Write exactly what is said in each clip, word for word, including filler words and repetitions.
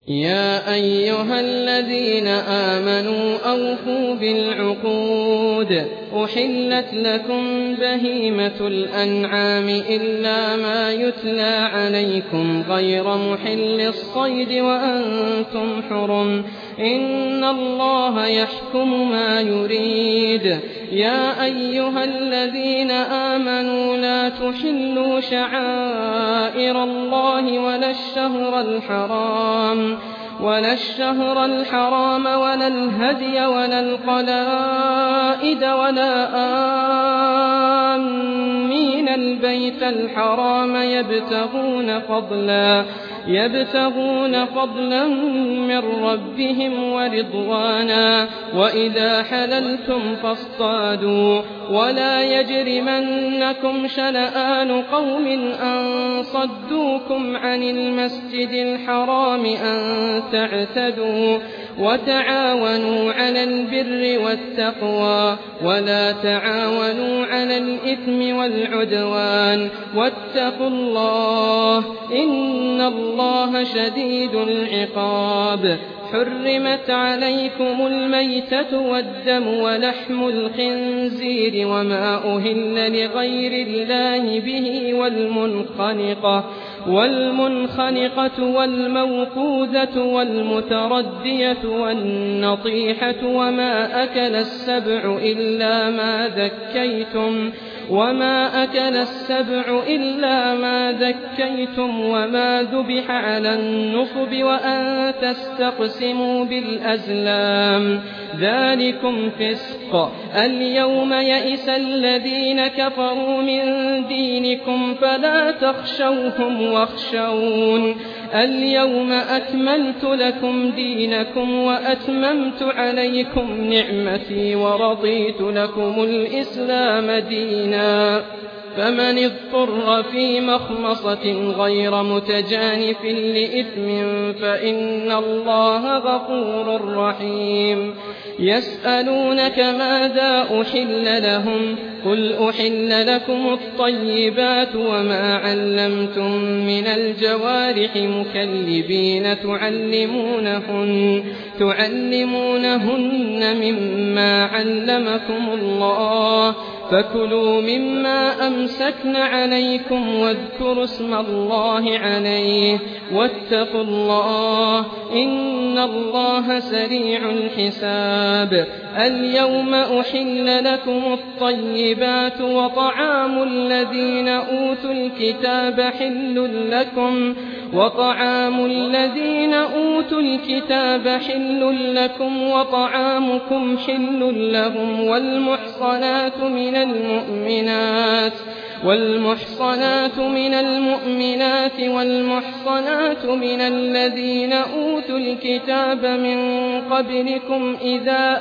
يا أيها الذين آمنوا أوفوا بالعقود أحلت لكم بهيمة الأنعام إلا ما يتلى عليكم غير محل الصيد وأنتم حرم إن الله يحكم ما يريد. يا أيها الذين آمنوا لا تحلوا شعائر الله ولا الشهر الحرام ولا الشهر الحرام ولا الهدي ولا القلائد ولا آمين البيت الحرام يبتغون فضلا يبتغون فضلا من ربهم ورضوانا وإذا حللتم فاصطادوا ولا يجرمنكم شنآن قوم أن صدوكم عن المسجد الحرام أن تعتدوا وتعاونوا على البر والتقوى ولا تعاونوا على الإثم والعدوان واتقوا الله إن الله شديد العقاب. حرمت عليكم الميتة والدم ولحم الخنزير وما أهل لغير الله به والمنخنقة والمنخنقة والموقوذة والمتردية والنطيحة وما أكل السبع إلا ما ذكيتم وما أكل السبع إلا ما ذكيتم وما ذبح على النصب وأن تستقسموا بالأزلام ذلكم فسق. اليوم يئس الذين كفروا من دينكم فلا تخشوهم واخشون اليوم أكملت لكم دينكم وأتممت عليكم نعمتي ورضيت لكم الإسلام دينا. فمن اضطر في مخمصة غير متجانف لإثم فإن الله غفور رحيم. يسألونك ماذا أحل لهم قل أحل لكم الطيبات وما علمتم من الجوارح مكلبين تعلمونهن, تعلمونهن مما علمكم الله فكلوا مما أمسكن عليكم واذكروا اسم الله عليه واتقوا الله إن الله سريع الحساب. اليوم أحل لكم الطيبات وطعام الذين أوتوا الكتاب حل لكم وطعام الذين أوتوا الكتاب حل لكم وطعامكم حل لهم والمحصنات من المؤمنات والمحصنات من المؤمنات والمحصنات من الذين أوتوا الكتاب من قبلكم إذا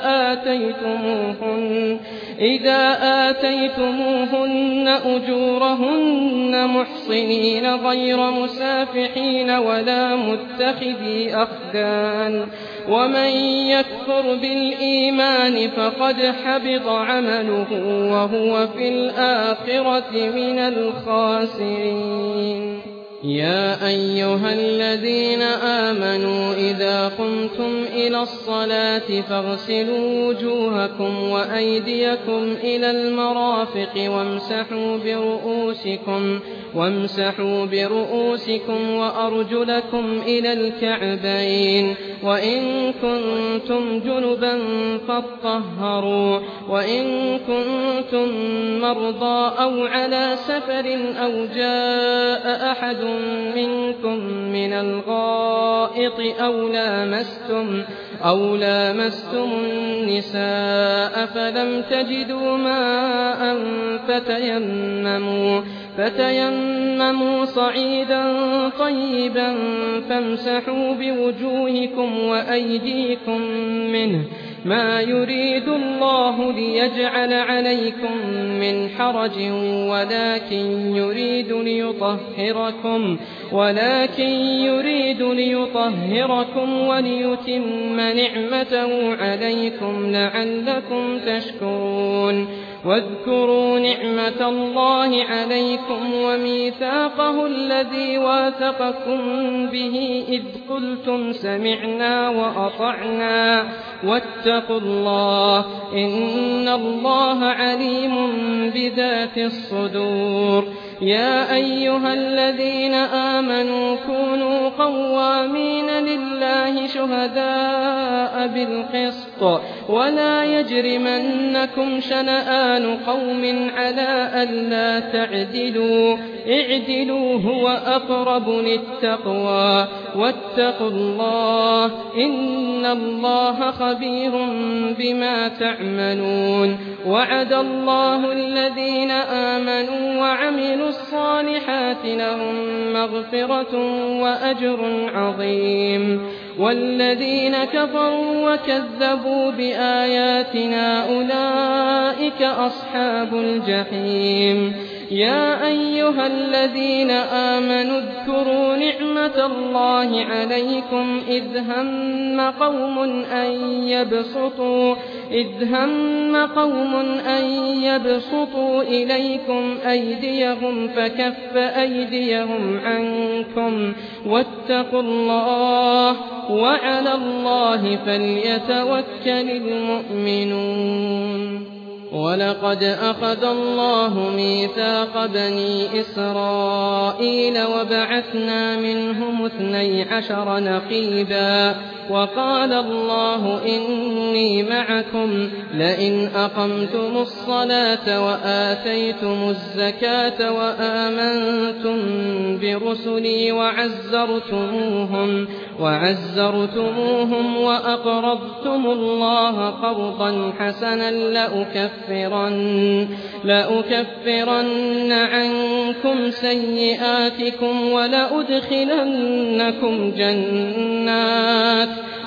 آتيتموهن إذا آتيتموهن أجورهن محصنين غير مسافحين ولا متخذي أخدان ومن يكفر بالإيمان فقد حبط عمله وهو في الآخرة من الخاسرين. يا أيها الذين آمنوا إذا قمتم إلى الصلاة فاغسلوا وجوهكم وأيديكم إلى المرافق وامسحوا برؤوسكم وامسحوا برؤوسكم وأرجلكم إلى الكعبين وإن كنتم جنبا فاطهروا وإن كنتم مرضى أو على سفر أو جاء أحد منكم من الغائط أو لامستم أو لامستم النساء فلم تجدوا ماء فتيمموا فتيمموا صعيدا طيبا فامسحوا بوجوهكم وأيديكم منه ما يريد الله ليجعل عليكم من حرج ولكن يريد ليطهركم ولكن يريد ليطهركم وليتم نعمته عليكم لعلكم تشكرون. واذكروا نعمة الله عليكم وميثاقه الذي واثقكم به إذ قلتم سمعنا وأطعنا واتقوا الله إن الله عليم بذات الصدور. يا أيها الذين آمنوا كونوا قوامين لله شهداء بالقسط ولا يجرمنكم شنآن قوم على ألا تعدلوا اعدلوا هو أقرب للتقوى واتقوا الله إن الله خبير بما تعملون. وعد الله الذين آمنوا وعملوا الصالحات لهم مغفرة وأجر عظيم والذين كفروا وكذبوا بآياتنا أولئك أصحاب الجحيم. يا أيها الذين آمنوا اذكروا نعمة الله عليكم إذ هم قوم أن يبسطوا إذ هم قوم أن يبسطوا إليكم أيديهم فكف أيديهم عنكم واتقوا الله وعلى الله فليتوكل المؤمنون. ولقد أخذ الله ميثاق بني إسرائيل وبعثنا منهم اثني عشر نقيبا وقال الله إني معكم لئن أقمتم الصلاة وآتيتم الزكاة وآمنتم برسلي وعزرتموهم وعزرتموهم وأقرضتم الله قرضا حسنا لأكفرن, لأكفرن عنكم سيئاتكم ولأدخلنكم جنات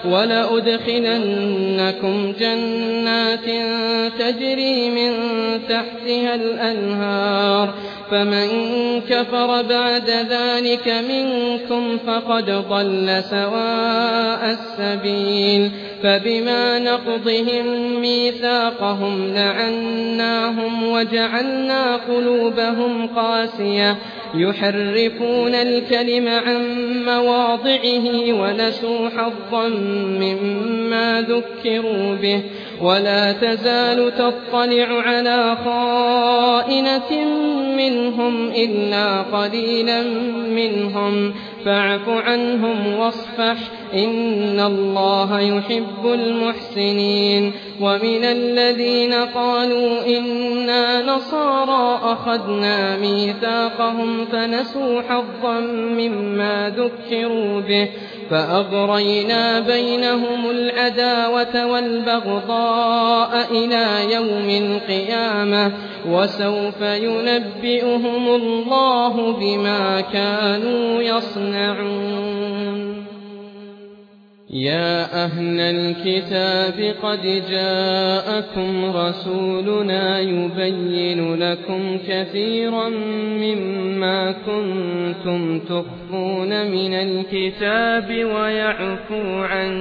ولأدخلنكم جنات تجري من تحتها الأنهار فمن كفر بعد ذلك منكم فقد ضل سواء السبيل. فبما نقضهم ميثاقهم لعناهم وجعلنا قلوبهم قاسية يحرفون الكلم عن مواضعه ونسوا حظا مما ذكروا به ولا تزال تطلع على خائنة منهم إلا قليلا منهم فاعف عنهم واصفح إن الله يحب المحسنين. ومن الذين قالوا إنا نصارى أخذنا ميثاقهم فنسوا حظا مما ذكروا به فأغرينا بينهم العداوة والبغضاء إلى يوم القيامة وسوف ينبئهم الله بما كانوا يصنعون. يا أهل الكتاب قد جاءكم رسولنا يبين لكم كثيرا مما كنتم تخفون من الكتاب ويعفو عن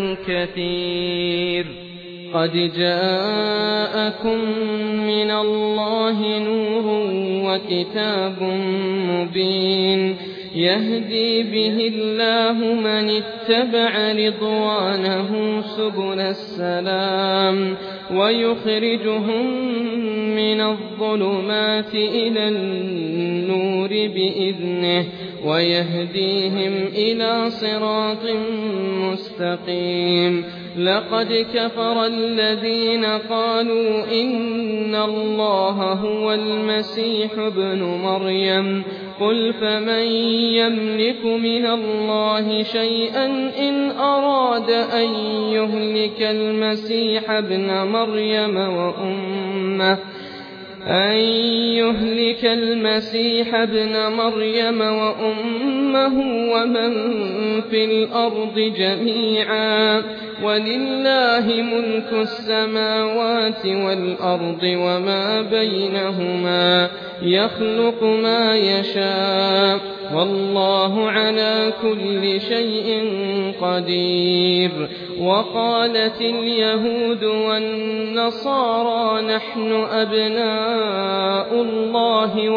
كثير. قد جاءكم من الله نور وكتاب مبين يهدي به الله من اتبع رضوانه سبل السلام ويخرجهم من الظلمات إلى النور بإذنه ويهديهم إلى صراط مستقيم. لقد كفر الذين قالوا إن الله هو المسيح ابن مريم قل فمن يملك من الله شيئا إن أراد أن يهلك المسيح ابن مريم وأمه أن يهلك المسيح ابن مريم وأمه ومن في الأرض جميعا ولله ملك السماوات والأرض وما بينهما يخلق ما يشاء والله على كل شيء قدير. وقالت اليهود والنصارى نحن أبناء الله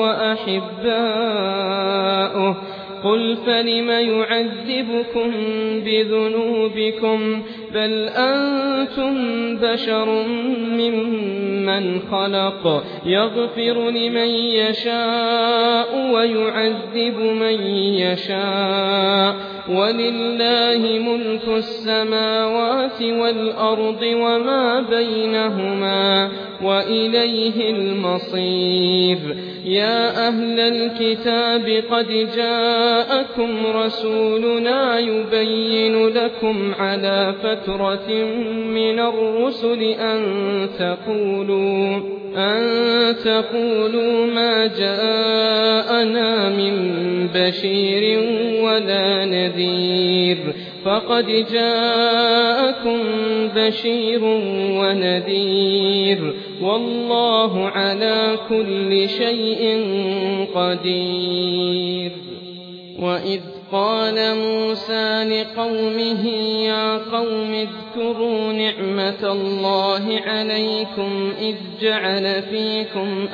وأحباؤه قل فلم يعذبكم بذنوبكم بل أنتم بشر ممن خلق يغفر لمن يشاء ويعذب من يشاء ولله ملك السماوات والأرض وما بينهما وإليه المصير يا أهل الكتاب قد جاءكم رسولنا يبين لكم على فترة من الرسل أن تقولوا أن تقولوا ما جاءنا من بشير ولا نذير فقد جاءكم بشير ونذير والله على كل شيء قدير وإذ قال موسى لقومه يا قوم اذكروا نعمة الله عليكم إذ جعل فيكم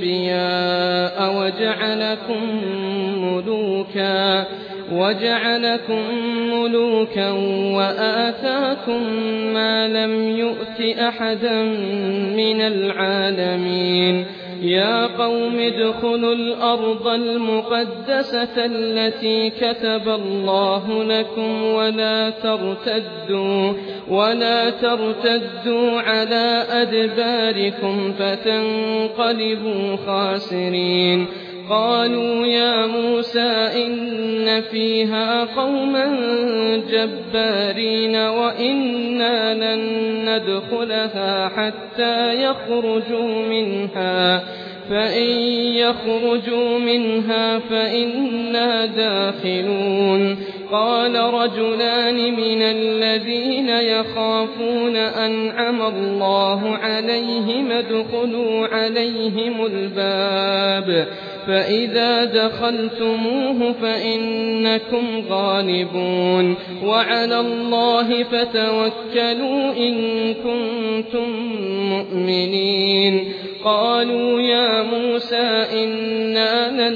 أنبياء وجعلكم ملوكا وجعلكم ملوكا وآتاكم ما لم يؤت أحدا من العالمين يا قوم ادخلوا الأرض المقدسة التي كتب الله لكم ولا ترتدوا ولا ترتدوا على أدباركم فتنقلبوا خاسرين قالوا يا موسى إن فيها قوما جبارين وإنا لن ندخلها حتى يخرجوا منها فإن يخرجوا منها فإنا داخلون قال رجلان من الذين يخافون أنعم الله عليهم ادخلوا عليهم الباب فإذا دخلتموه فإنكم غالبون وعلى الله فتوكلوا إن كنتم مؤمنين قالوا يا موسى إنا لن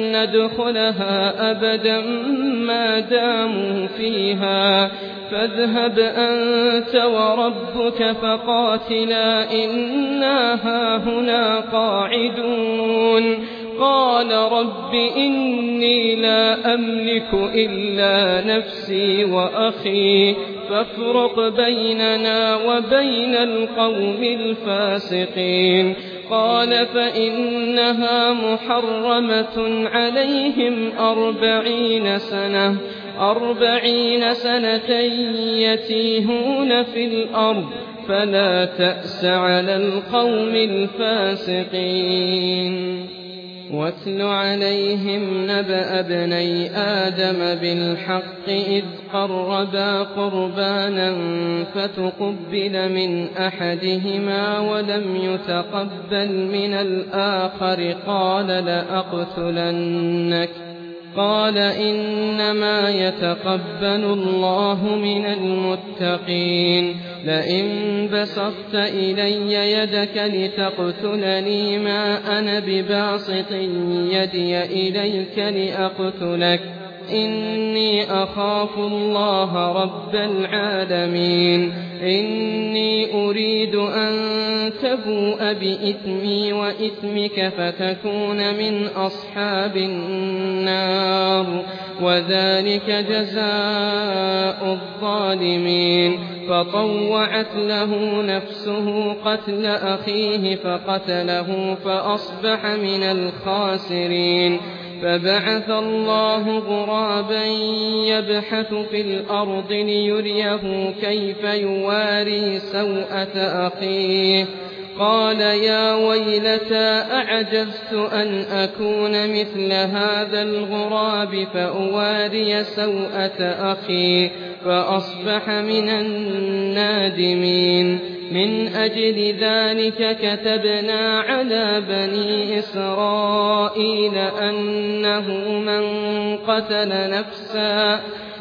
ندخلها أبدا ما داموا فيها فاذهب أنت وربك فقاتلا إنا هاهنا قاعدون قال رب إني لا أملك إلا نفسي وأخي فافرق بيننا وبين القوم الفاسقين قال فإنها محرمة عليهم أربعين سنة أربعين سنة يتيهون في الأرض فلا تأس على القوم الفاسقين واتل عليهم نبأ ابني آدم بالحق إذ قربا قربانا فتقبل من أحدهما ولم يتقبل من الآخر قال لأقتلنك قال إنما يتقبل الله من المتقين لئن بسطت إلي يدك لتقتلني ما أنا بباسط يدي إليك لأقتلك إني أخاف الله رب العالمين إني أريد أن تبوء بإثمي وإثمك فتكون من أصحاب النار وذلك جزاء الظالمين فطوعت له نفسه قتل أخيه فقتله فأصبح من الخاسرين فبعث الله غرابا يبحث في الأرض ليريه كيف يواري سوءة أخيه قال يا ويلتى أعجزت أن أكون مثل هذا الغراب فأواري سوءة أخي فأصبح من النادمين من أجل ذلك كتبنا على بني إسرائيل أنه من قتل نفسا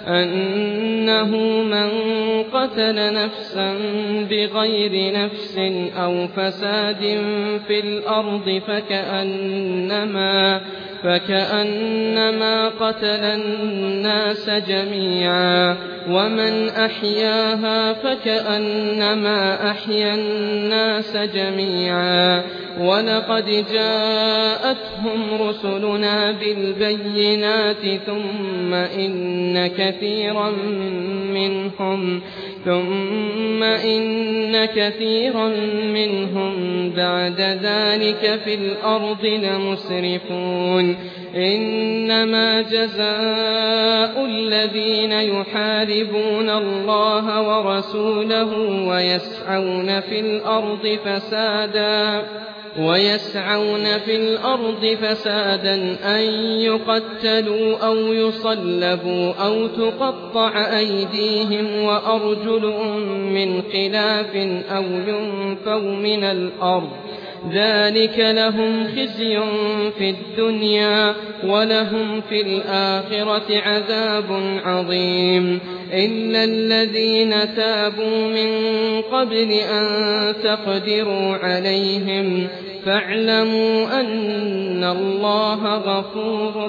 أنه من قتل نفسا بغير نفس أو فساد في الأرض فكأنما, فكأنما قتل الناس جميعا ومن أحياها فكأنما أحيا الناس جميعا ولقد جاءتهم رسلنا بالبينات ثم إن كثيرا منهم ثم إن كثيرا منهم بعد ذلك في الأرض لمسرفون إنما جزاء الذين يحاربون الله ورسوله ويسعون في الأرض فسادا ويسعون في الأرض فسادا أن يقتلوا أو يصلبوا أو تقطع أيديهم وأرجلهم من خلاف أو ينفوا من الأرض ذلك لهم خزي في الدنيا ولهم في الآخرة عذاب عظيم إلا الذين تابوا من قبل أن تقدروا عليهم فاعلموا أن الله غفور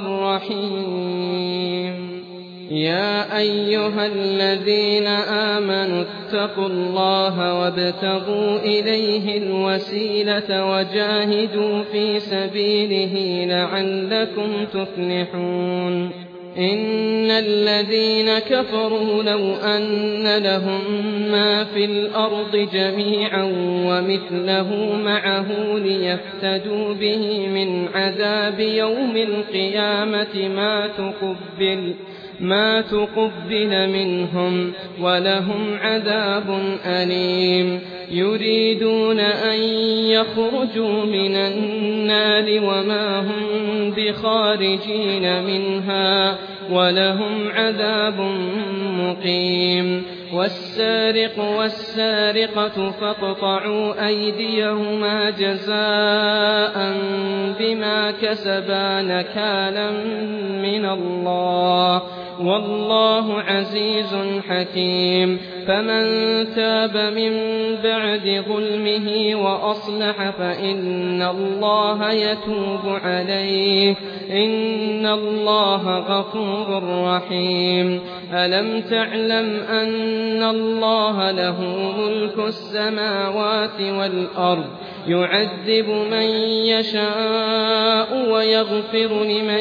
رحيم يا أيها الذين آمنوا اتقوا الله وابتغوا إليه الوسيلة وجاهدوا في سبيله لعلكم تفلحون إن الذين كفروا لو أن لهم ما في الأرض جميعا ومثله معه ليفتدوا به من عذاب يوم القيامة ما تقبل ما تقبل منهم ولهم عذاب أليم يريدون أن يخرجوا من النار وما هم بخارجين منها ولهم عذاب مقيم والسارق والسارقة فاقطعوا أيديهما جزاء بما كسبا نكالا من الله والله عزيز حكيم فمن تاب من بعد ظلمه وأصلح فإن الله يتوب عليه إن الله غفور رحيم ألم تعلم أن الله له ملك السماوات والأرض يعذب من يشاء ويغفر لمن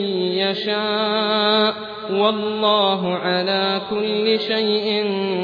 يشاء والله على كل شيء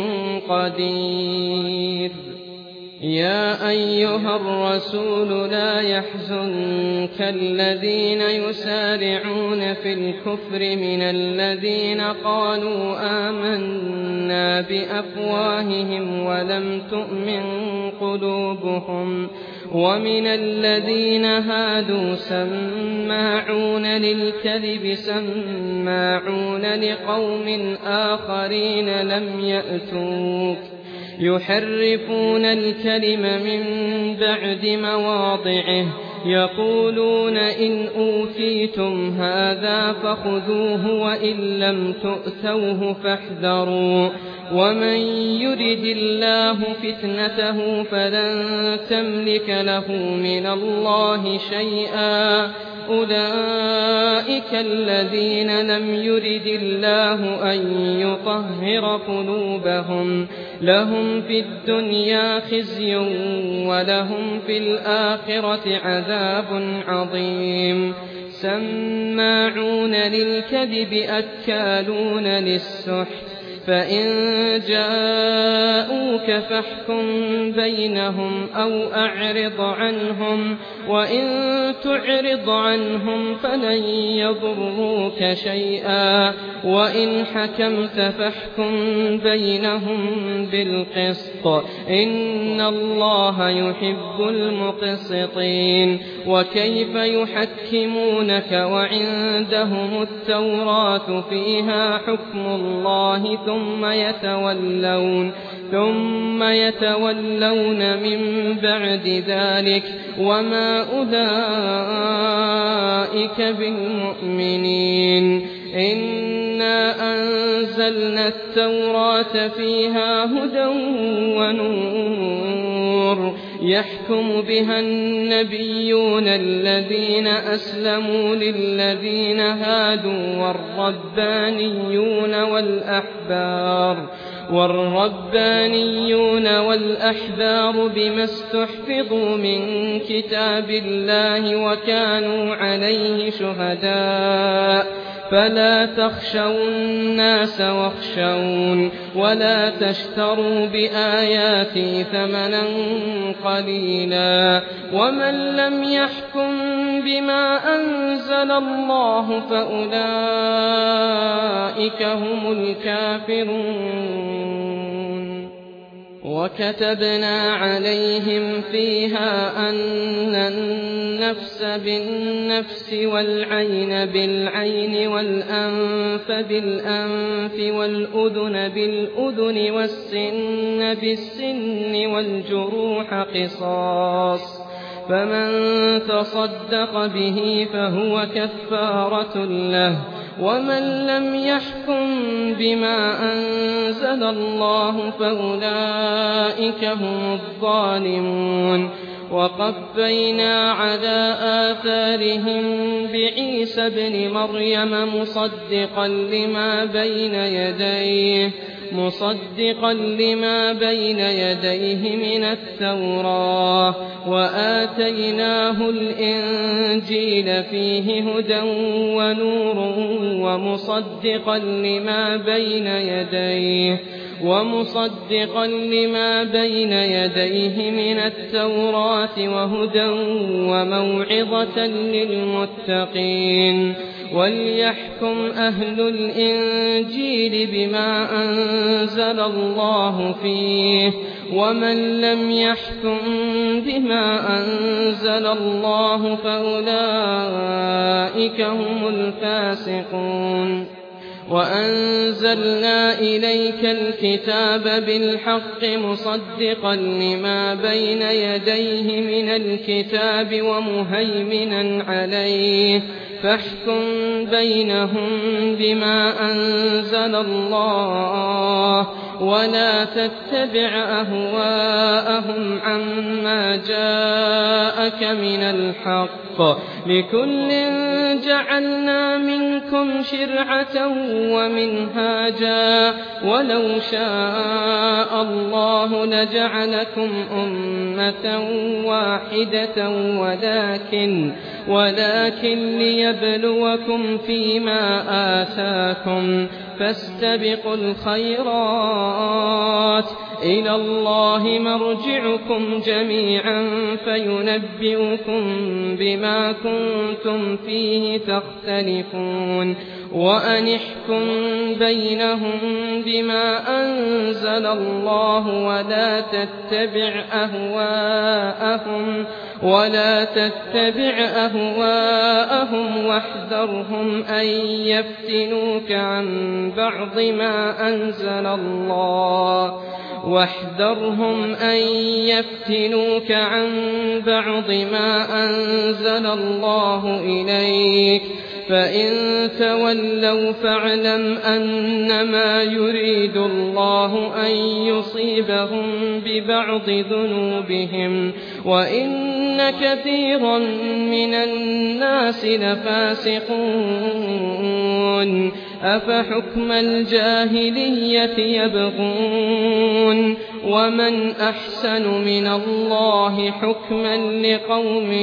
قدير يا أيها الرسول لا يحزنك الذين يسارعون في الكفر من الذين قالوا آمنا بأفواههم ولم تؤمن قلوبهم ومن الذين هادوا سماعون للكذب سماعون لقوم آخرين لم يأتوك يحرفون الكلم من بعد مواضعه يقولون إن أوتيتم هذا فخذوه وإن لم تؤتوه فاحذروا ومن يرد الله فتنته فلن تملك له من الله شيئا أولئك الذين لم يرد الله أن يطهر قلوبهم لهم في الدنيا خزي ولهم في الآخرة عذاب عظيم سماعون للكذب أكالون للسحت فإن جاءوك فاحكم بينهم أو أعرض عنهم وإن تعرض عنهم فلن يضروك شيئا وإن حكمت فاحكم بينهم بالقسط إن الله يحب المقسطين وكيف يحكمونك وعندهم التوراة فيها حكم الله ثم يتولون ثم يتولون من بعد ذلك وما أولئك بالمؤمنين إنا أنزلنا التوراة فيها هدى ونور يحكم بها النبيون الذين أسلموا للذين هادوا والربانيون والأحبار والربانيون والأحبار بما استحفظوا من كتاب الله وكانوا عليه شهداء فلا تخشوا الناس واخشون ولا تشتروا بآياتي ثمنا قليلا ومن لم يحكم بما أنزل الله فأولئك هم الكافرون وكتبنا عليهم فيها أن النفس بالنفس والعين بالعين والأنف بالأنف والأذن بالأذن والسن بالسن والجروح قصاص فمن تصدق به فهو كفارة له ومن لم يحكم بما أنزل الله فأولئك هم الظالمون وقفينا على آثارهم بعيسى ابن مريم مصدقا لما بين يديه مصدقا لما بين يديه من التوراة وآتيناه الإنجيل فيه هدى ونور ومصدقا لما بين يديه ومصدقا لما بين يديه من التوراة وهدى وموعظة للمتقين وليحكم أهل الإنجيل بما أنزل الله فيه ومن لم يحكم بما أنزل الله فأولئك هم الفاسقون وأنزلنا إليك الكتاب بالحق مصدقا لما بين يديه من الكتاب ومهيمنا عليه فاحكم بينهم بما أنزل الله ولا تتبع أهواءهم عما جاءك من الحق لكل جعلنا منكم شرعة ومنهاجا ولو شاء الله لجعلكم أمة واحدة ولكن ولكن ليبلوكم فيما آتاكم فاستبقوا الخيرات إلى الله مرجعكم جميعا فينبئكم بما كنتم فيه تختلفون وأن احكم بينهم بما أنزل الله ولا تتبع أهواءهم ولا تتبع أهواءهم واحذرهم أن يفتنوك عن بعض ما أنزل الله واحذرهم أن يفتنوك عن بعض ما أنزل الله إليك فإن تولوا فاعلم أنما يريد الله أن يصيبهم ببعض ذنوبهم وإن كثيرا من الناس لفاسقون أفحكم الجاهلية يبغون ومن أحسن من الله حكما لقوم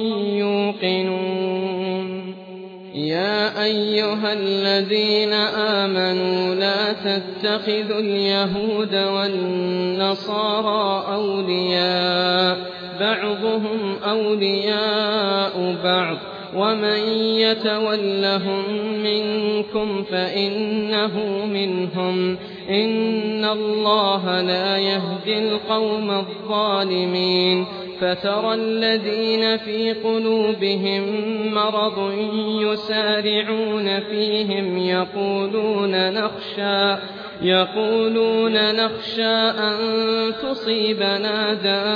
يوقنون يا أيها الذين آمنوا لا تتخذوا اليهود والنصارى أولياء بعضهم أولياء بعض ومن يتولهم منكم فإنه منهم إن الله لا يهدي القوم الظالمين فترى الذين في قلوبهم مرض يسارعون فيهم يقولون نخشى يقولون نخشى أن تصيبنا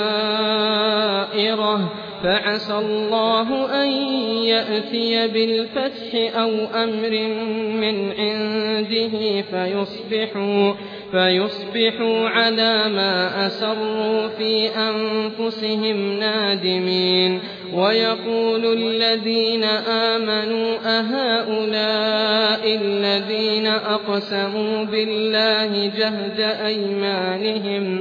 دائرة فعسى الله أن يأتي بالفتح أو أمر من عنده فيصبحوا, فيصبحوا على ما أسروا في أنفسهم نادمين. ويقول الذين آمنوا أهؤلاء الذين أقسموا بالله جهد أيمانهم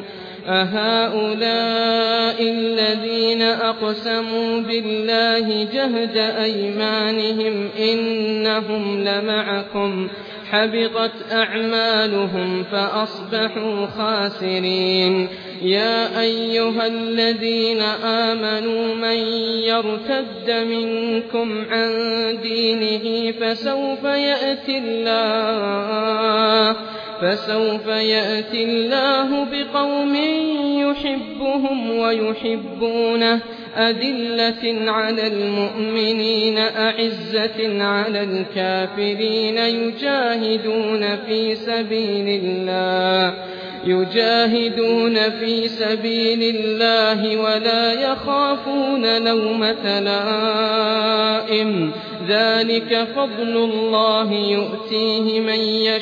أهؤلاء الذين أقسموا بالله جهد أيمانهم إنهم لمعكم حبطت أعمالهم فأصبحوا خاسرين. يا أيها الذين آمنوا من يرتد منكم عن دينه فسوف يأتي الله فسوف يأتي الله بقوم يحبهم ويحبونه أذلة على المؤمنين أعزة على الكافرين يجاهدون في سبيل الله يجاهدون في سبيل الله ولا يخافون لومة لائم ذلك فضل الله يؤتيه من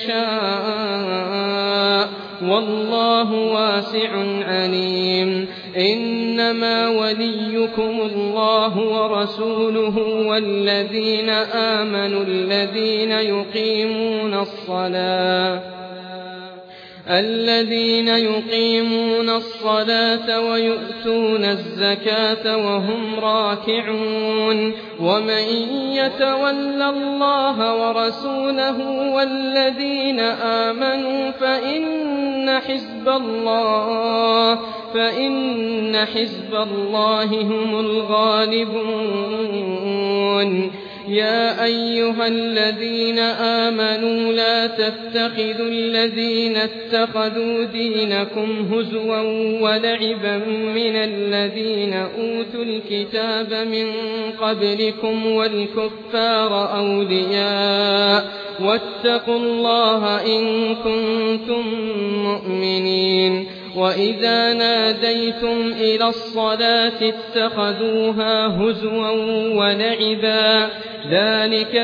يشاء والله واسع عليم. إنما وليكم الله ورسوله والذين آمنوا الذين يقيمون الصلاة الذين يقيمون الصلاة ويؤتون الزكاة وهم راكعون. ومن يتول الله ورسوله والذين آمنوا فإن حزب الله فإن حزب الله هم الغالبون. يا أيها الذين آمنوا لا تتخذوا الذين اتخذوا دينكم هزوا ولعبا من الذين أوتوا الكتاب من قبلكم والكفار أولياء واتقوا الله إن كنتم مؤمنين. وإذا ناديتم إلى الصلاة اتخذوها هزوا ولعبا ذلك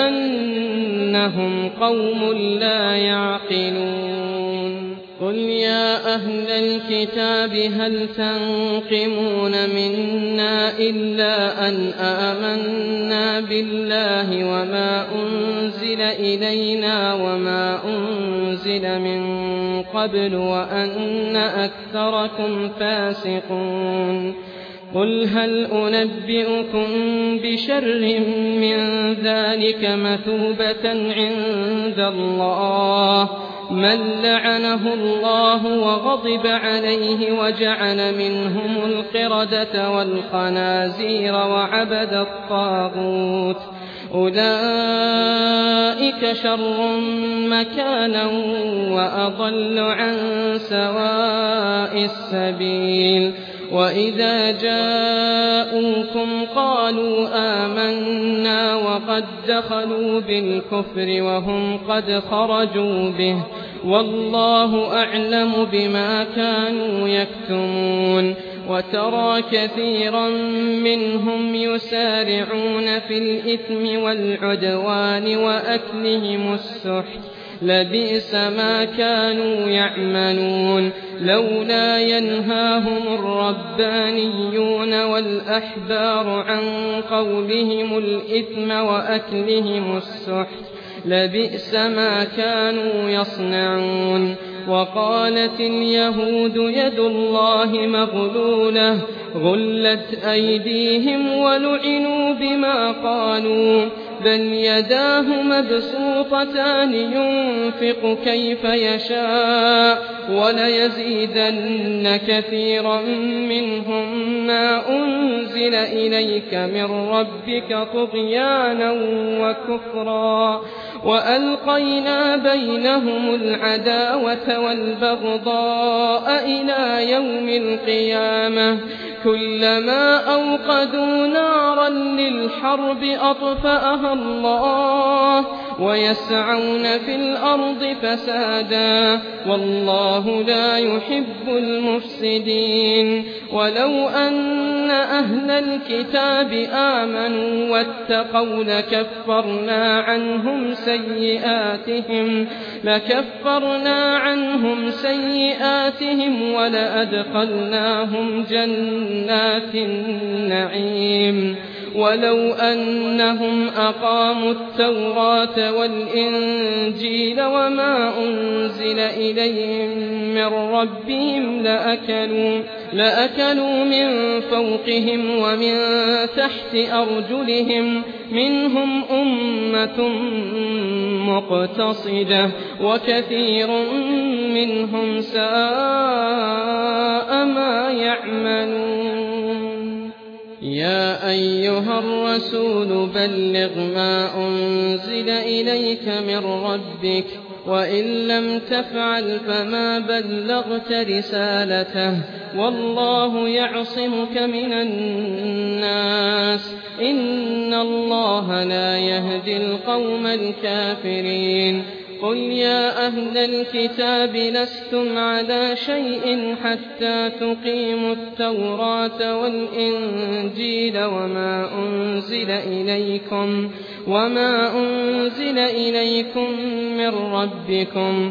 بأنهم قوم لا يعقلون. قل يا أهل الكتاب هل تنقمون منا إلا أن آمنا بالله وما أنزل إلينا وما أنزل من قبل وأن أكثركم فاسقون. قل هل أنبئكم بشر من ذلك مثوبة عند الله من لعنه الله وغضب عليه وجعل منهم القردة والخنازير وعبد الطاغوت أولئك شر مكانا وأضل عن سواء السبيل. وإذا جاءوكم قالوا آمنا وقد دخلوا بالكفر وهم قد خرجوا به والله أعلم بما كانوا يكتمون. وترى كثيرا منهم يسارعون في الإثم والعدوان وأكلهم السحت لبئس ما كانوا يعملون. لولا ينهاهم الربانيون والأحبار عن قولهم الإثم وأكلهم السحت لبئس ما كانوا يصنعون. وقالت اليهود يد الله مغلولة غلت أيديهم ولعنوا بما قالوا بل يداه مبسوطتان ينفق كيف يشاء وليزيدن كثيرا منهم ما أنزل إليك من ربك طغيانا وكفرا وألقينا بينهم العداوة والبغضاء إلى يوم القيامة كلما أوقدوا نارا للحرب أطفأها الله ويسعون في الأرض فسادا والله لا يحب المفسدين ولو أن أهل الكتاب آمنوا واتقوا لكفرنا عنهم سيئاتهم لكفرنا عنهم سيئاتهم ولأدخلناهم جنات النعيم ولو أنهم أقاموا التوراة والإنجيل وما أنزل إليهم من ربهم لأكلوا, لأكلوا من فوقهم ومن تحت أرجلهم منهم أمة مقتصدة وكثير منهم ساء ما يعملون يا أيها الرسول بلغ ما أنزل إليك من ربك وإن لم تفعل فما بلغت رسالته والله يعصمك من الناس إن الله لا يهدي القوم الكافرين قل يا أهل الكتاب لستم على شيء حتى تقيموا التوراة والإنجيل وما أنزل إليكم وما أنزل إليكم من ربكم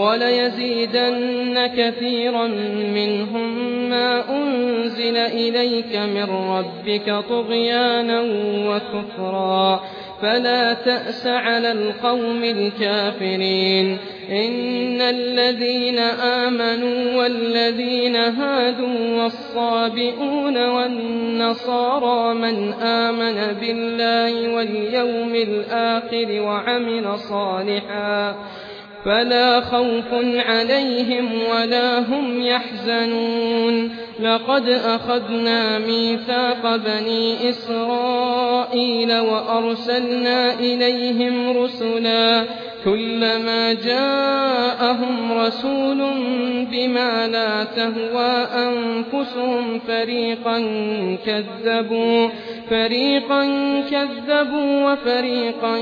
وليزيدن كثيرا منهم ما أنزل إليك من ربك طغيانا وكفرا فلا تأس على القوم الكافرين إن الذين آمنوا والذين هادوا والصابئون والنصارى من آمن بالله واليوم الآخر وعمل صالحا فلا خوف عليهم ولا هم يحزنون لقد أخذنا ميثاق بني إسرائيل وأرسلنا إليهم رسلا كلما جاءهم رسول بما لا تهوى أنفسهم فريقا كذبوا فريقا كذبوا وفريقا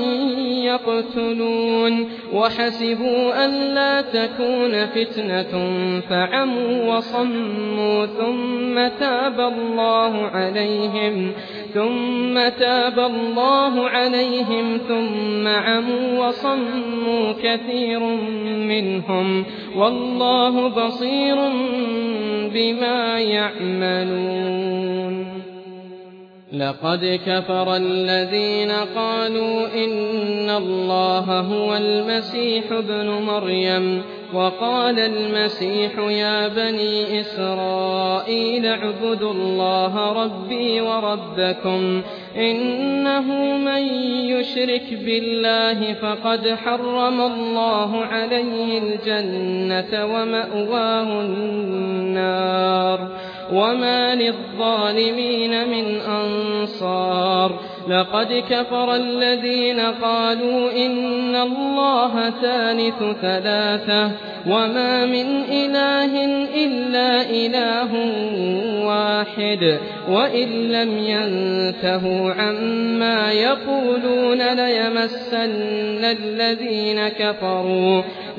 يقتلون وحسبوا ألا تكون فتنة فعموا وصموا ثم تاب الله عليهم ثم تاب الله عليهم ثم عموا وصموا كثير منهم والله بصير بما يعملون لقد كفر الذين قالوا إن الله هو المسيح ابن مريم وقال المسيح يا بني إسرائيل اعبدوا الله ربي وربكم إنه من يشرك بالله فقد حرم الله عليه الجنة ومأواه النار وما للظالمين من أنصار لقد كفر الذين قالوا إن الله ثالث ثلاثة وما من إله إلا إله واحد وإن لم ينتهوا عما يقولون ليمسن الذين كفروا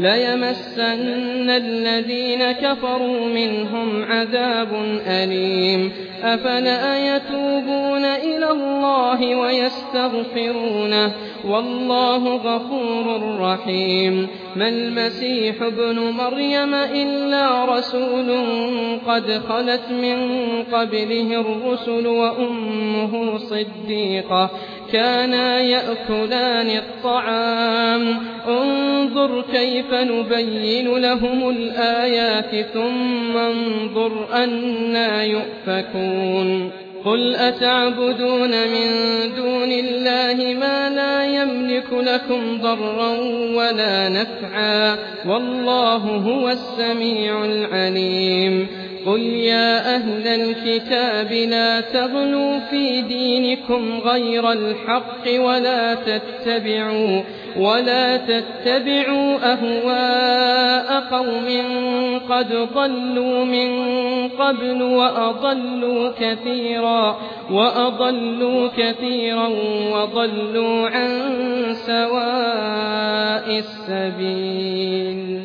ليمسن الذين كفروا منهم عذاب أليم أفلا يتوبون إلى الله ويستغفرونه والله غفور رحيم ما المسيح ابن مريم إلا رسول قد خلت من قبله الرسل وأمه صديقة كانا يأكلان الطعام انظر كيف نبين لهم الآيات ثم انظر أنا يؤفكون قل أتعبدون من دون الله ما لا يملك لكم ضرا ولا نفعا والله هو السميع العليم قل يا أهل الكتاب لا تغلوا في دينكم غير الحق ولا تتبعوا ولا تتبعوا أهواء قوم قد ضلوا من قبل وأضلوا كثيرا وأضلوا كثيرا وضلوا عن سواء السبيل.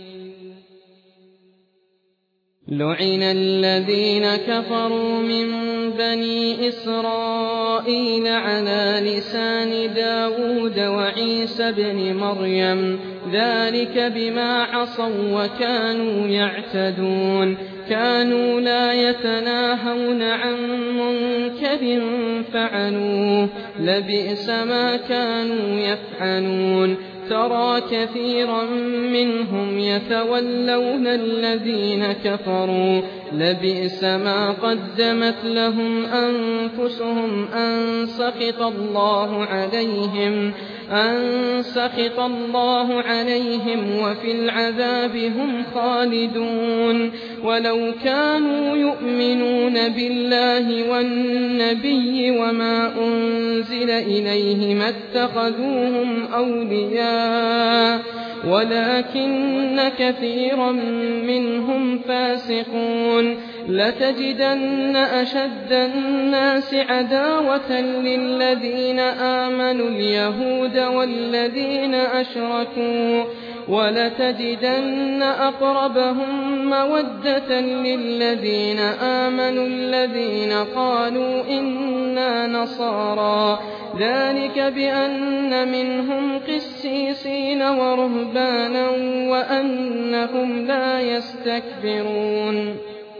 لعن الذين كفروا من بني إسرائيل على لسان داود وعيسى بن مريم ذلك بما عصوا وكانوا يعتدون كانوا لا يتناهون عن منكر فعلوه لبئس ما كانوا يفعلون ترى كثيرا منهم يتولون الذين كفروا لبئس ما قدمت لهم أنفسهم أن سخط الله عليهم أن سخط الله عليهم وفي العذاب هم خالدون ولو كانوا يؤمنون بالله والنبي وما أنزل إليه ما اتخذوهم أولياء ولكن كثيرا منهم فاسقون لتجدن أشد الناس عداوة للذين آمنوا اليهود والذين أشركوا ولتجدن أقربهم مودة للذين آمنوا الذين قالوا إنا نصارى ذلك بأن منهم قسيسين ورهبانا وأنهم لا يستكبرون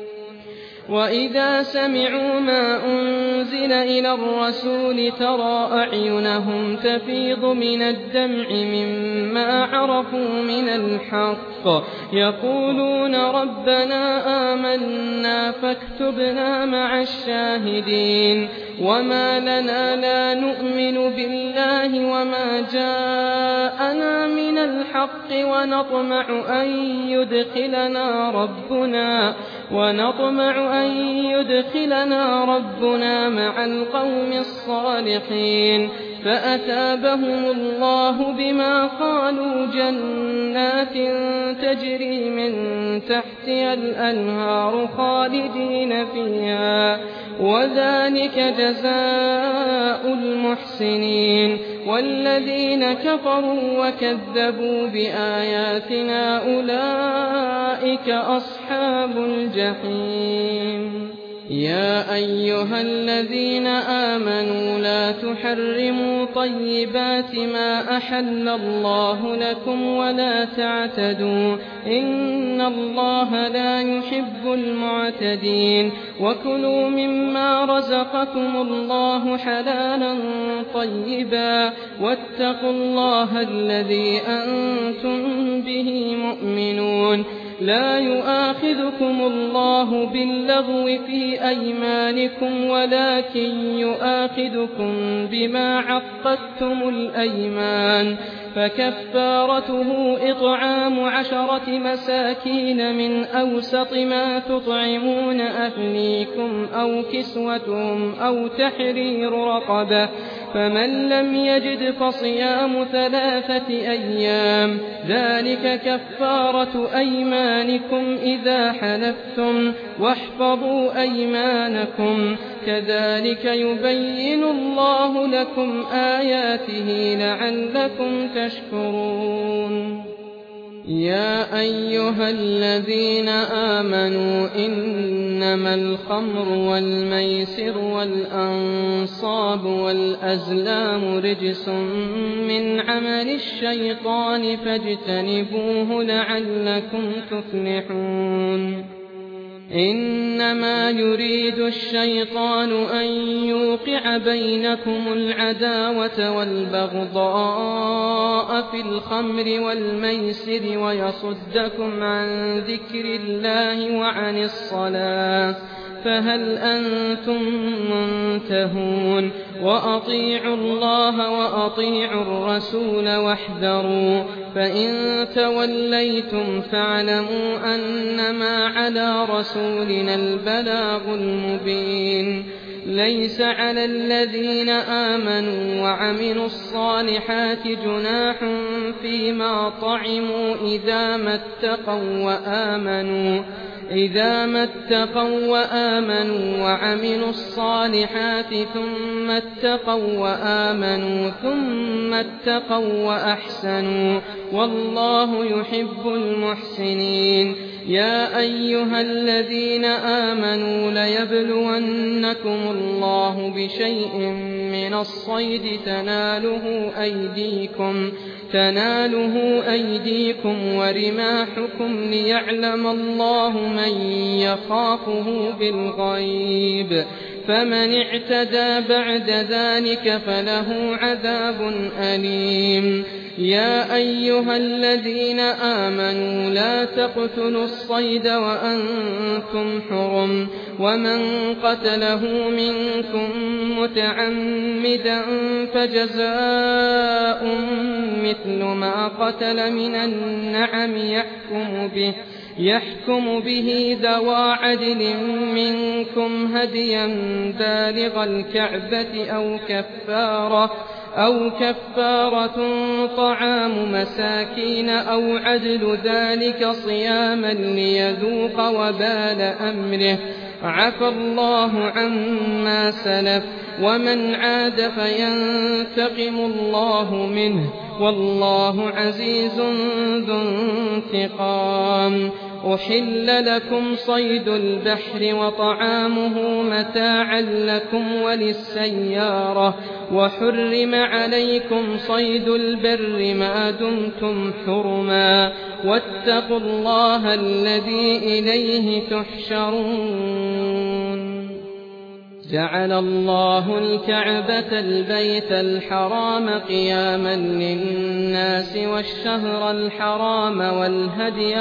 وإذا سمعوا ما أنزل إلى الرسول ترى أعينهم تفيض من الدمع مما عرفوا من الحق يقولون ربنا آمنا فاكتبنا مع الشاهدين وما لنا لا نؤمن بالله وما جاءنا من الحق ونطمع أن يدخلنا ربنا ونطمع أن يدخلنا ربنا مع القوم الصالحين فأثابهم الله بما قالوا جنات تجري من تحتها الأنهار خالدين فيها وذلك جزاء المحسنين والذين كفروا وكذبوا بآياتنا أولئك أصحاب الجحيم. يا أيها الذين آمنوا لا تحرموا طيبات ما أحل الله لكم ولا تعتدوا إن الله لا يحب المعتدين وكلوا مما رزقكم الله حلالا طيبا واتقوا الله الذي أنتم به مؤمنون لا يؤاخذكم الله باللغو في أيمانكم ولكن يؤاخذكم بما عقدتم الأيمان فكفارته إطعام عشرة مساكين من أوسط ما تطعمون أهليكم أو كسوتهم أو تحرير رقبة فمن لم يجد فصيام ثلاثة أيام ذلك كفارة أيمانكم إذا حلفتم واحفظوا أيمانكم كذلك يبين الله لكم آياته لعلكم تشكرون. يا أيها الذين آمنوا إنما الخمر والميسر والأنصاب والأزلام رجس من عمل الشيطان فاجتنبوه لعلكم تفلحون. إنما يريد الشيطان أن يوقع بينكم العداوة والبغضاء في الخمر والميسر ويصدكم عن ذكر الله وعن الصلاة فهل أنتم منتهون وأطيعوا الله وأطيعوا الرسول واحذروا فإن توليتم فاعلموا أنما على رسولنا البلاغ المبين ليس على الذين آمنوا وعملوا الصالحات جناح فيما طعموا إذا ما اتقوا وآمنوا إذا ما اتقوا وآمنوا وعملوا الصالحات ثم اتقوا وآمنوا ثم اتقوا وأحسنوا والله يحب المحسنين يا أيها الذين آمنوا ليبلونكم الله بشيء من الصيد تناله أيديكم تناله أيديكم ورماحكم ليعلم الله من يخافه بالغيب فمن اعتدى بعد ذلك فله عذاب أليم يا أيها الذين آمنوا لا تقتلوا الصيد وأنتم حرم ومن قتله منكم متعمدا فجزاء مثل ما قتل من النعم يحكم به يحكم به ذوى عدل منكم هديا بالغ الكعبة أو كفارة أو كفارة طعام مساكين أو عدل ذلك صياما ليذوق وبال أمره عفى الله عما سلف ومن عاد فينتقم الله منه والله عزيز ذو انتقام أحل لكم صيد البحر وطعامه متاعا لكم وللسيارة وحرم عليكم صيد البر ما دمتم حرما واتقوا الله الذي إليه تحشرون جعل الله الكعبة البيت الحرام قياما للناس والشهر الحرام والهدي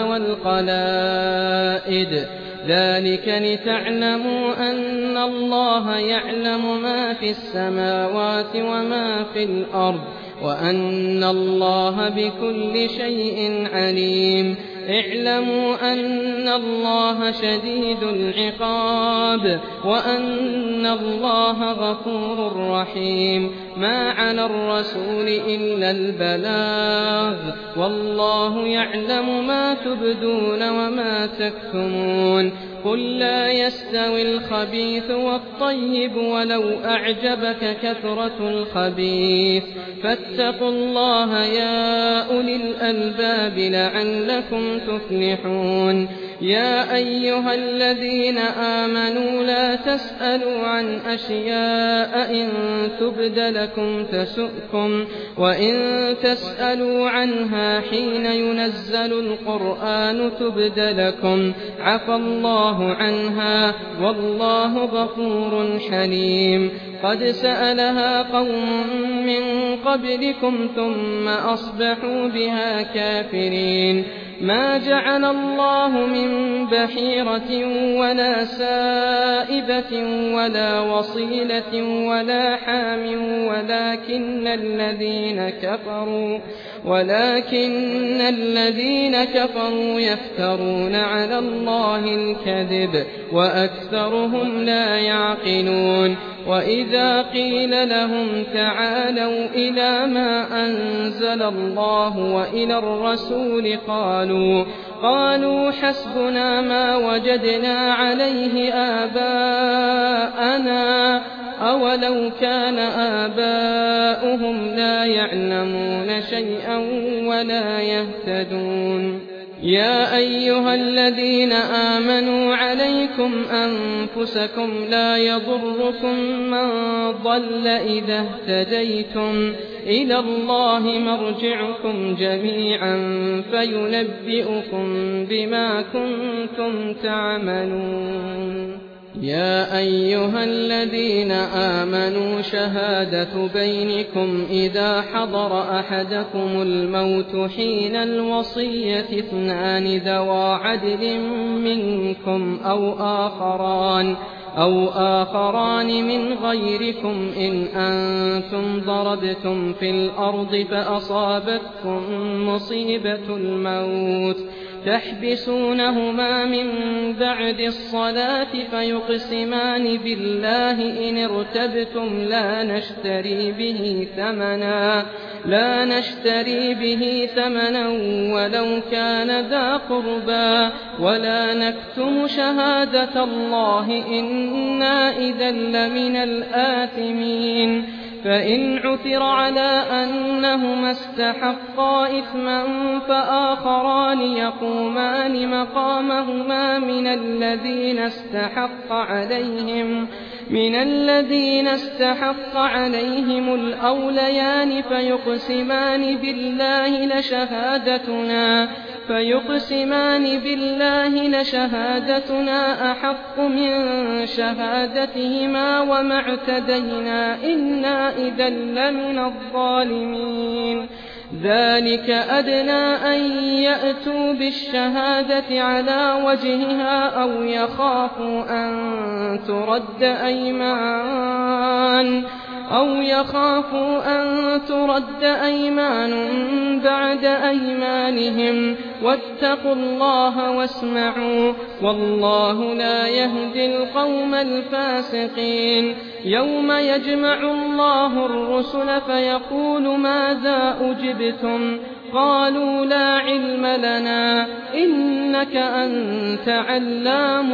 والقلائد ذلك لتعلموا أن الله يعلم ما في السماوات وما في الأرض وأن الله بكل شيء عليم اعلموا أن الله شديد العقاب وأن الله غفور رحيم ما على الرسول إلا البلاغ والله يعلم ما تبدون وما تكتمون قل لا يستوي الخبيث والطيب ولو أعجبك كثرة الخبيث فاتقوا الله يا أولي الألباب لعلكم تفلحون يا أيها الذين آمنوا لا تسألوا عن أشياء إن تبد لكم تسؤكم وإن تسألوا عنها حين ينزل القرآن تبد لكم عفى الله عنها والله غفور حليم قد سألها قوم من قبلكم ثم أصبحوا بها كافرين ما جعل الله من بحيرة ولا سائبة ولا وصيلة ولا حام ولكن الذين كفروا ولكن الذين كفروا يفترون على الله الكذب وأكثرهم لا يعقلون وإذا قيل لهم تعالوا إلى ما أنزل الله وإلى الرسول قالوا قالوا حسبنا ما وجدنا عليه آباءنا أولو كان آباؤهم لا يعلمون شيئا ولا يهتدون يا أيها الذين آمنوا عليكم أنفسكم لا يضركم من ضل إذا اهتديتم إلى الله مرجعكم جميعا فينبئكم بما كنتم تعملون يا أيها الذين آمنوا شهادة بينكم إذا حضر أحدكم الموت حين الوصية اثنان ذوا عدل منكم أو آخران أو آخران من غيركم إن أنتم ضربتم في الأرض فأصابتكم مصيبة الموت تحبسونهما من بعد الصلاة فيقسمان بالله إن ارتبتم لا نشتري به ثمنا لا نشتري به ثمنا ولو كان ذا قربى ولا نكتم شهادة الله إنا إذا لمن الآثمين فإن عثر على أنهما استحقا إثما فآخران يقومان مقامهما من الذين استحق عليهم من الذين استحق عليهم الأوليان فيقسمان بالله لشهادتنا فيقسمان بالله لشهادتنا أحق من شهادتهما وما اعتدينا إنا إذا لمن الظالمين ذلك أدنى أن يأتوا بالشهادة على وجهها أو يخافوا أن ترد أيمان أو يخافوا أن ترد أيمان بعد أيمانهم واتقوا الله واسمعوا والله لا يهدي القوم الفاسقين يوم يجمع الله الرسل فيقول ماذا أجبتم قالوا لا علم لنا إنك أنت علام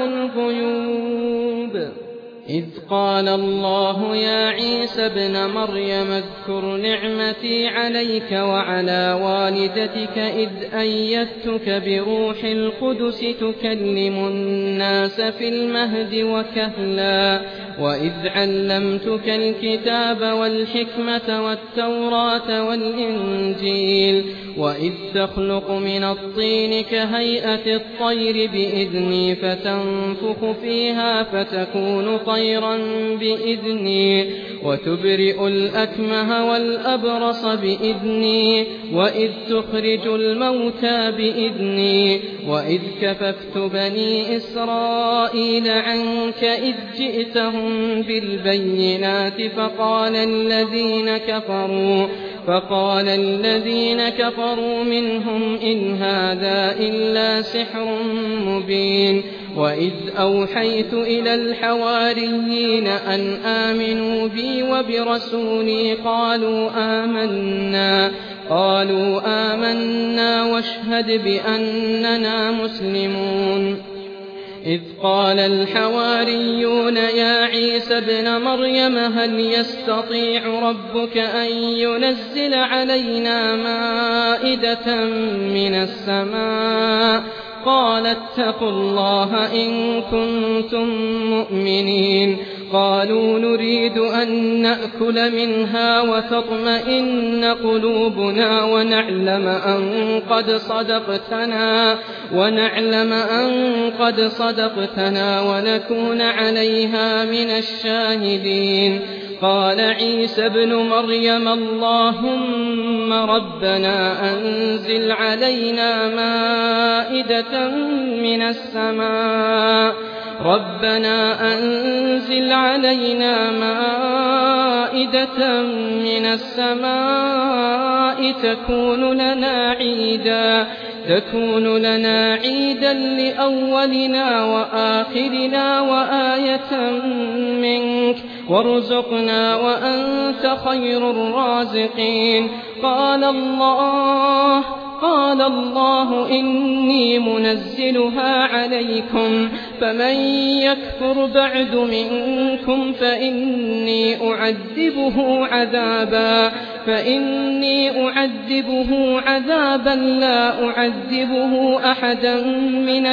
الغيوب إذ قال الله يا عيسى ابن مريم اذكر نعمتي عليك وعلى والدتك إذ أيدتك بروح القدس تكلم الناس في المهد وكهلا وإذ علمتك الكتاب والحكمة والتوراة والإنجيل وإذ تخلق من الطين كهيئة الطير بإذني فتنفخ فيها فتكون طيرا بإذني وتبرئ الأكمه والأبرص بإذني وإذ تخرج الموتى بإذني وإذ كففت بني إسرائيل عنك إذ جئتهم بالبينات فقال الذين كفروا فقال الذين كفروا منهم إن هذا إلا سحر مبين وإذ أوحيت إلى الحواريين أن آمنوا بي وبرسولي قالوا آمنا قالوا آمنا واشهد بأننا مسلمون إذ قال الحواريون يا عيسى ابن مريم هل يستطيع ربك أن ينزل علينا مائدة من السماء قال اتقوا الله إن كنتم مؤمنين قالوا نريد أن نأكل منها وتطمئن قلوبنا ونعلم أن قد صدقتنا ونعلم أن قد صدقتنا ونكون عليها من الشاهدين قال عيسى ابن مريم اللهم ربنا أنزل علينا مائدة من السماء ربنا أنزل علينا مائدة من السماء تكون لنا عيدا تكون لنا عيدا لأولنا وآخرنا وآية منك وارزقنا وأنت خير الرازقين قال الله قال الله إني منزلها عليكم فمن يكفر بعد منكم فإني أعذبه عذابا فإني أعذبه عذابا لا أعذبه أحدا من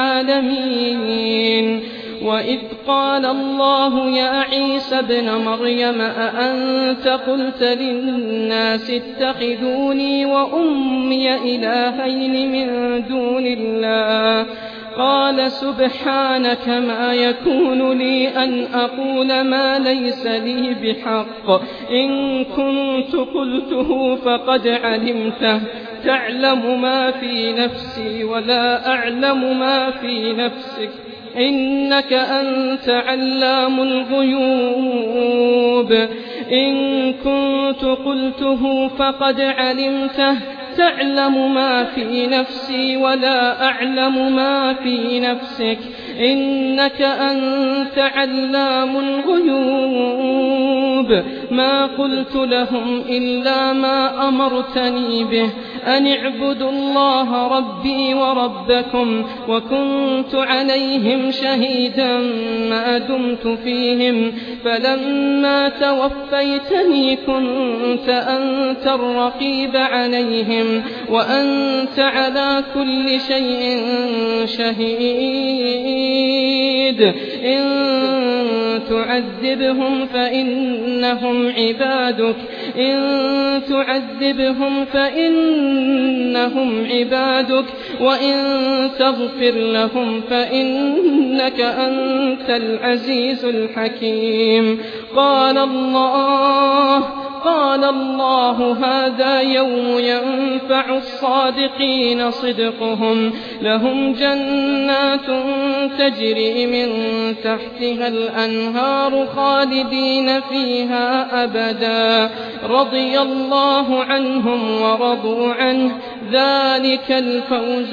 العالمين وإذ قال الله يا عيسى ابن مريم أأنت قلت للناس اتخذوني وأمي إلهين من دون الله قال سبحانك ما يكون لي أن أقول ما ليس لي بحق إن كنت قلته فقد علمته تعلم ما في نفسي ولا أعلم ما في نفسك إنك أنت علام الغيوب إن كنت قلته فقد علمته تعلم ما في نفسي ولا أعلم ما في نفسك إنك أنت علام الغيوب ما قلت لهم إلا ما أمرتني به أن اعبدوا الله ربي وربكم وكنت عليهم شهيدا ما دمت فيهم فلما توفيتني كنت أنت الرقيب عليهم وأنت على كل شيء شهيد إن تعذبهم فإنهم عبادك إن تعذبهم فإنهم عبادك وإن تغفر لهم فإنك أنت العزيز الحكيم قال الله قال الله هذا يوم ينفع الصادقين صدقهم لهم جنات تجري من تحتها الأنهار خالدين فيها أبدا رضي الله عنهم ورضوا عنه ذلك الفوز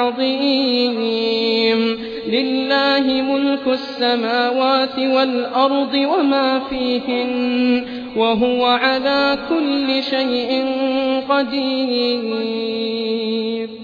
العظيم لله ملك السماوات والأرض وما فيهن وهو على كل شيء قدير